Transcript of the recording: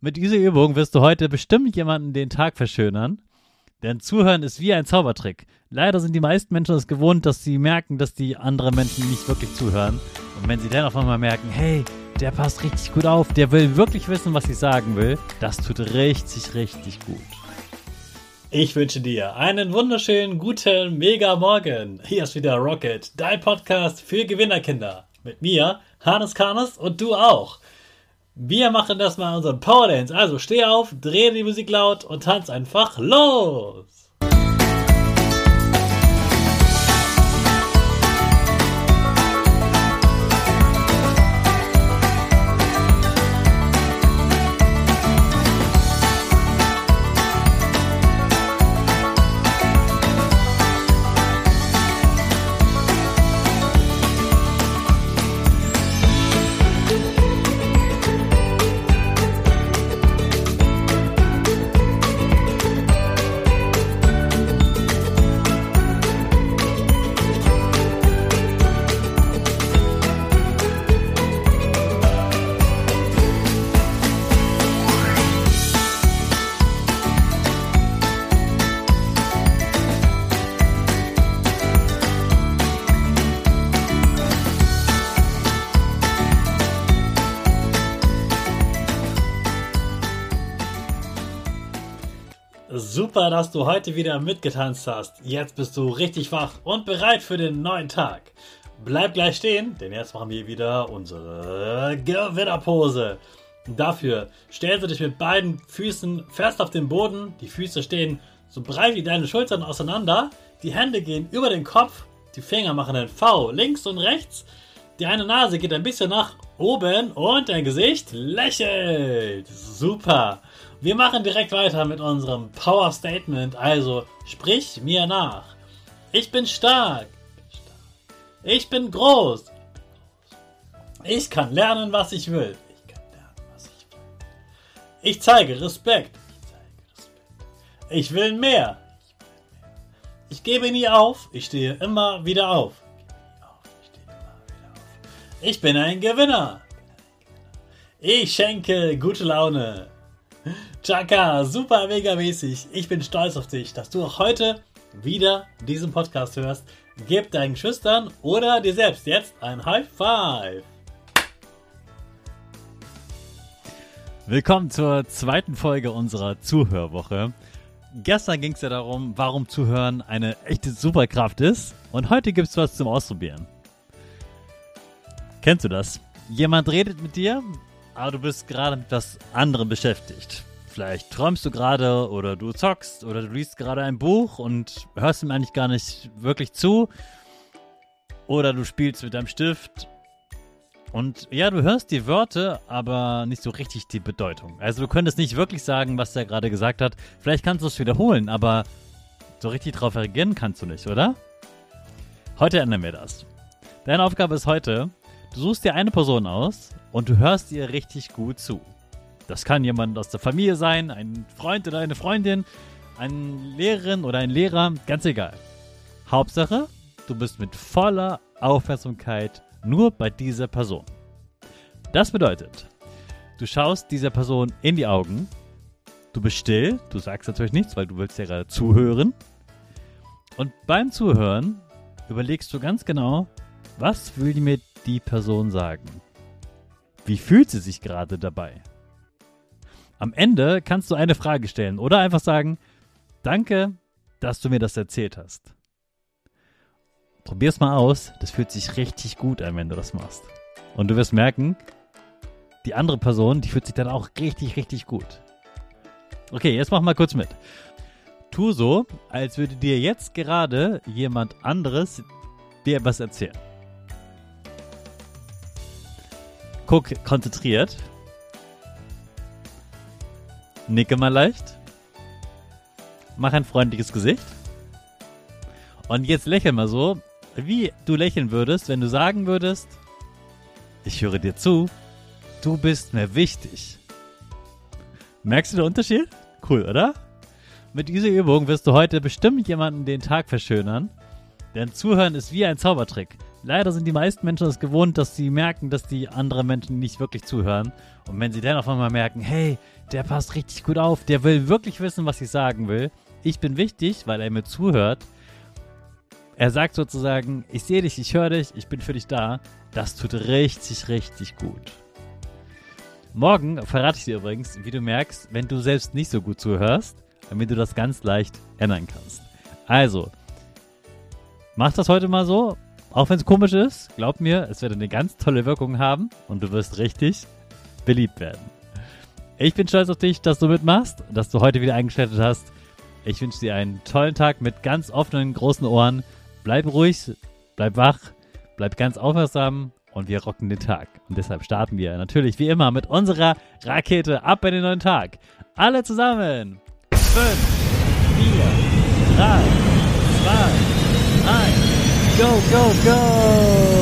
Mit dieser Übung wirst du heute bestimmt jemanden den Tag verschönern, denn Zuhören ist wie ein Zaubertrick. Leider sind die meisten Menschen es gewohnt, dass sie merken, dass die anderen Menschen nicht wirklich zuhören. Und wenn sie dann auf einmal merken, hey, der passt richtig gut auf, der will wirklich wissen, was ich sagen will, das tut richtig, richtig gut. Ich wünsche dir einen wunderschönen, guten, mega Morgen. Hier ist wieder Rocket, dein Podcast für Gewinnerkinder. Mit mir, Hannes Karnes und du auch. Wir machen das mal unseren Power Dance. Also steh auf, dreh die Musik laut und tanz einfach los. Super, dass du heute wieder mitgetanzt hast. Jetzt bist du richtig wach und bereit für den neuen Tag. Bleib gleich stehen, denn jetzt machen wir wieder unsere Gewinnerpose. Dafür stellst du dich mit beiden Füßen fest auf den Boden. Die Füße stehen so breit wie deine Schultern auseinander. Die Hände gehen über den Kopf. Die Finger machen ein V links und rechts. Die eine Nase geht ein bisschen nach oben und dein Gesicht lächelt. Super. Wir machen direkt weiter mit unserem Power Statement. Also sprich mir nach. Ich bin stark. Ich bin groß. Ich kann lernen, was ich will. Ich zeige Respekt. Ich will mehr. Ich gebe nie auf. Ich stehe immer wieder auf. Ich bin ein Gewinner. Ich schenke gute Laune. Chaka, super mega mäßig. Ich bin stolz auf dich, dass du auch heute wieder diesen Podcast hörst. Gib deinen Geschwistern oder dir selbst jetzt ein High Five. Willkommen zur zweiten Folge unserer Zuhörwoche. Gestern ging es ja darum, warum Zuhören eine echte Superkraft ist. Und heute gibt es was zum Ausprobieren. Kennst du das? Jemand redet mit dir, aber du bist gerade mit etwas anderem beschäftigt. Vielleicht träumst du gerade oder du zockst oder du liest gerade ein Buch und hörst ihm eigentlich gar nicht wirklich zu. Oder du spielst mit deinem Stift. Und ja, du hörst die Wörter, aber nicht so richtig die Bedeutung. Also du könntest nicht wirklich sagen, was er gerade gesagt hat. Vielleicht kannst du es wiederholen, aber so richtig drauf reagieren kannst du nicht, oder? Heute ändern wir das. Deine Aufgabe ist heute, du suchst dir eine Person aus und du hörst ihr richtig gut zu. Das kann jemand aus der Familie sein, ein Freund oder eine Freundin, eine Lehrerin oder ein Lehrer, ganz egal. Hauptsache, du bist mit voller Aufmerksamkeit nur bei dieser Person. Das bedeutet, du schaust dieser Person in die Augen, du bist still, du sagst natürlich nichts, weil du willst ja gerade zuhören. Und beim Zuhören überlegst du ganz genau, was will mir die Person sagen? Wie fühlt sie sich gerade dabei? Am Ende kannst du eine Frage stellen oder einfach sagen, danke, dass du mir das erzählt hast. Probier's mal aus, das fühlt sich richtig gut an, wenn du das machst. Und du wirst merken, die andere Person, die fühlt sich dann auch richtig, richtig gut. Okay, jetzt mach mal kurz mit. Tu so, als würde dir jetzt gerade jemand anderes dir etwas erzählen. Guck konzentriert. Nicke mal leicht. Mach ein freundliches Gesicht. Und jetzt lächel mal so, wie du lächeln würdest, wenn du sagen würdest, ich höre dir zu, du bist mir wichtig. Merkst du den Unterschied? Cool, oder? Mit dieser Übung wirst du heute bestimmt jemanden den Tag verschönern, denn Zuhören ist wie ein Zaubertrick. Leider sind die meisten Menschen es gewohnt, dass sie merken, dass die anderen Menschen nicht wirklich zuhören. Und wenn sie dann auf einmal merken, hey, der passt richtig gut auf, der will wirklich wissen, was ich sagen will. Ich bin wichtig, weil er mir zuhört. Er sagt sozusagen, ich sehe dich, ich höre dich, ich bin für dich da. Das tut richtig, richtig gut. Morgen verrate ich dir übrigens, wie du merkst, wenn du selbst nicht so gut zuhörst, damit du das ganz leicht ändern kannst. Also, mach das heute mal so. Auch wenn es komisch ist, glaub mir, es wird eine ganz tolle Wirkung haben und du wirst richtig beliebt werden. Ich bin stolz auf dich, dass du mitmachst, dass du heute wieder eingeschaltet hast. Ich wünsche dir einen tollen Tag mit ganz offenen, großen Ohren. Bleib ruhig, bleib wach, bleib ganz aufmerksam und wir rocken den Tag. Und deshalb starten wir natürlich wie immer mit unserer Rakete ab in den neuen Tag. Alle zusammen. 5, 4, 3, 2, 1. Go, go, go!